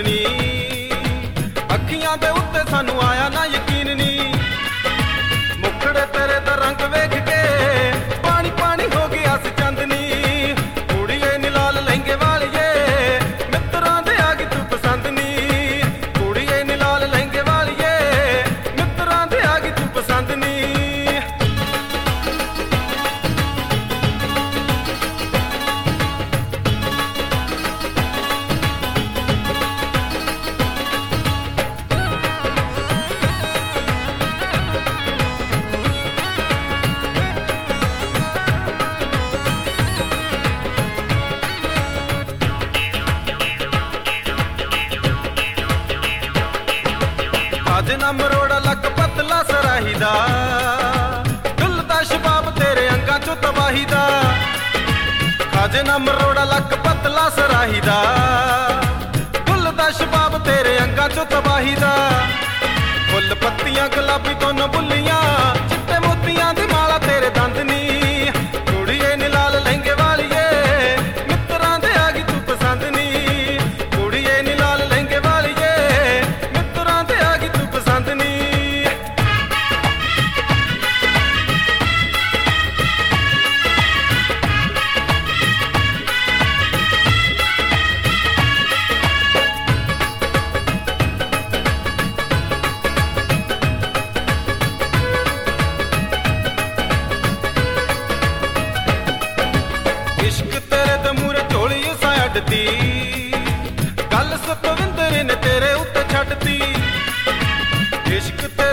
ਨੀ। ਅੱਖੀਆਂ ਦੇ ਉੱਤੇ ਸਾਨੂੰ ਆਇਆ ਨਾ ਯਕੀਨ ਨੀ। ਮੁਖੜੇ ਤੇਰੇ ਦਾ ਰੰਗ ਵੇਖ ਕੇ ਪਾਣੀ ਪਾਣੀ ਹੋ ਗਿਆ ਸੀ ਚਾਂਦਨੀ। ਕੁੜੀਏ ਨੀ ਲਾਲ ਲਹਿੰਗੇ ਵਾਲੀਏ ਮਿੱਤਰਾਂ ਦੇ ਆ ਗਈ ਤੂੰ ਪਸੰਦ ਨੀ। ਕੁੜੀਏ ਨੀ ਲਾਲ ਲਹਿੰਗੇ ਵਾਲੀਏ ਮਿੱਤਰਾਂ ਦੇ ਆ ਗਈ ਤੂੰ ਪਸੰਦ ਨੀ। ਖਾਜਨਾ ਮਰੋੜਾ ਲੱਕ ਪਤਲਾ ਸਰਾਹੀ ਦਾ ਡੁੱਲਦਾ ਸ਼ਬਾਬ ਤੇਰੇ ਅੰਗਾਂ ਚੋਂ ਤਬਾਹੀ ਦਾ। ਖਾਜਨਾ ਮਰੋੜਾ ਲੱਕ ਪਤਲਾ ਸਰਾਹੀ ਦਾ ਡੁੱਲਦਾ ਸ਼ਬਾਬ ਤੇਰੇ ਅੰਗਾਂ ਚੋਂ ਤਬਾਹੀ ਦਾ। ਫੁੱਲ ਪੱਤੀਆਂ ਗੁਲਾਬੀ ਤੋਂ ਨਾ ਬੁੱਲੀਆਂ ਚਿੱਟੇ ਮੋਤੀਆਂ ਦੀ ਮਾਲਾ ਤੇਰੇ ਦੰਦ ਨੀ। ਕੁੜੀਏ ਨੀ ਲਾਲ ਲਹਿੰਗੇ ਵਾਲੀਏ ਮਿੱਤਰਾਂ ਦੇ ਆ ਗਈ ਤੂੰ ਪਸੰਦ ਨੀ। ਕੁੜੀਏ ਨੀ ਲਾਲ ਲਹਿੰਗੇ ਵਾਲੀਏ ਮਿੱਤਰਾਂ ਦੇ ਆ ਗਈ ਤੂੰ ਪਸੰਦ ਨੀ। ਇਸ਼ਕ ਤੇਰੇ ਤੇ ਮੂਰੇ ਝੋਲੀ ਉਸਾਂ ਅੱਡਦੀ ਗੱਲ ਸਤਵਿੰਦਰ ਨੇ ਤੇਰੇ ਉੱਤੇ ਛੱਡਤੀ। ਇਸ਼ਕ